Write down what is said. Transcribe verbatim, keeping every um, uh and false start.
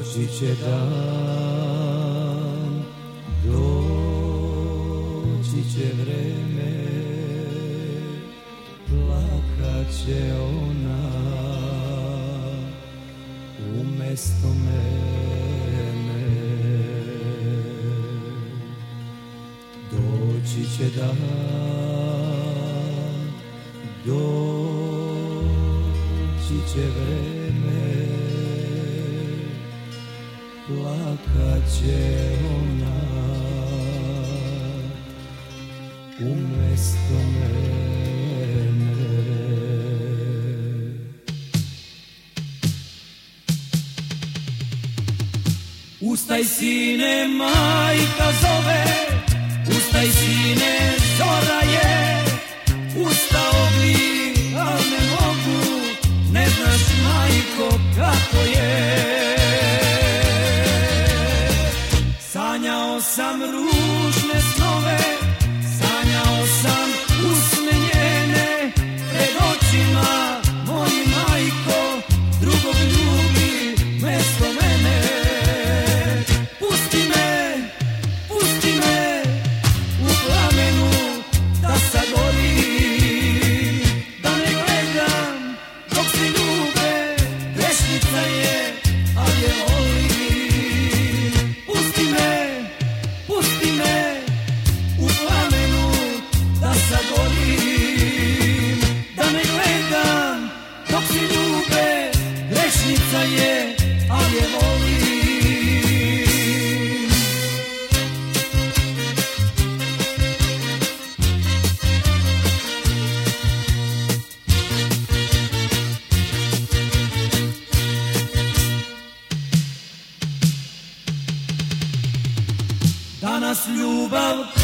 Doći će dan, doći će vreme, plakat će ona umesto mene. Doći će dan, doći će vreme, plakat će ona umesto mene. Ustaj sine, majka zove, ustaj sine, zora je. Ustao bi, al ne mogu, ne znaš majko kako je. Sanjao sam ružne snove, sanjao sam usne njene, pred očima moji majko, drugog ljubi mesto mene. Pusti me, pusti me u plamenu da sagorim, da ne gledam dok se ljube, grešnica je, al je volim. Pusti me, pusti me u plamenu da sagorim, da ne gledam dok se ljube, grešnica je, al je volim. Danas ljubav